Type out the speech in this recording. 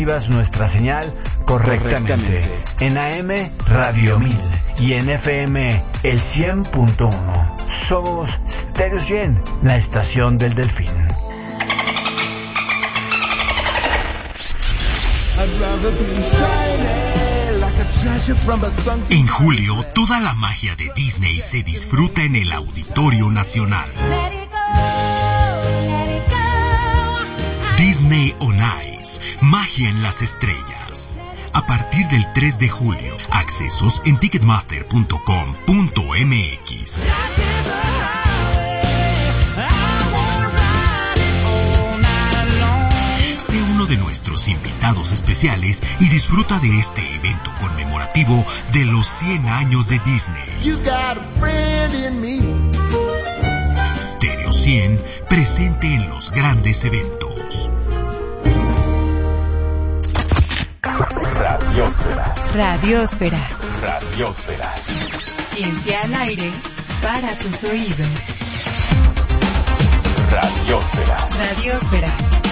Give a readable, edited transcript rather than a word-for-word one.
nuestra señal correctamente. En AM Radio 1000 y en FM el 100.1. Somos Stereo 100, la estación del Delfín. En julio, toda la magia de Disney se disfruta en el Auditorio Nacional. Disney on Ice, magia en las estrellas. A partir del 3 de julio, accesos en ticketmaster.com.mx. Sé uno de nuestros invitados especiales y disfruta de este evento conmemorativo de los 100 años de Disney. Stereo 100, presente en los grandes eventos. Radiósfera. Radiósfera. Radiósfera. Ciencia al aire para tus oídos. Radiósfera. Radiósfera.